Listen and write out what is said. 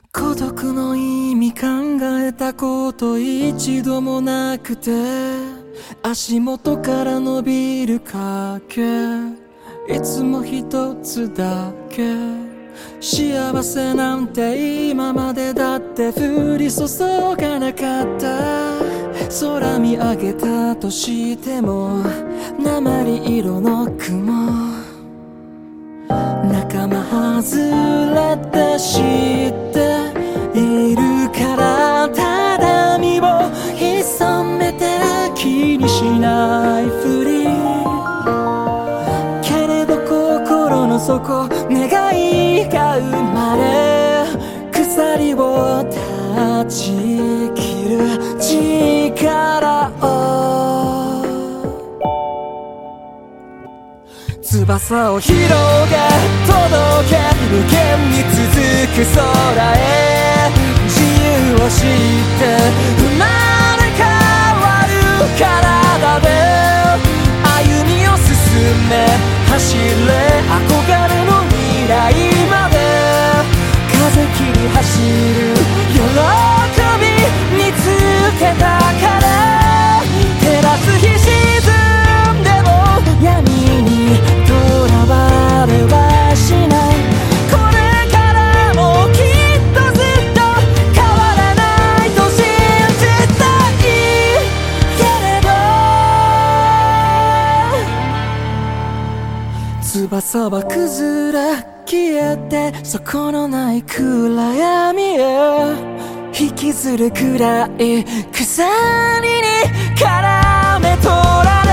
孤独の意味考えたこと一度もなくて、足元から伸びる影、いつも一つだけ。幸せなんて今までだって降り注がなかった。空見上げたとしても鉛色の雲、仲間外れって知っているから、ただ身を潜めて気にしないふり。けれど心の底願いが生まれ、鎖を断ち切る力を。翼を広げ届け、無限に続く空へ。自由を知って生まれ変わる体で歩みを進め、走れ憧れの未来まで。風切り走る喜び見つけたから、照らす日沈んでも闇にとらわれはしない。これからもきっとずっと変わらないと信じたいけれど、翼は崩れ消えて底のない暗闇へ引きずるくらい鎖に絡め取られ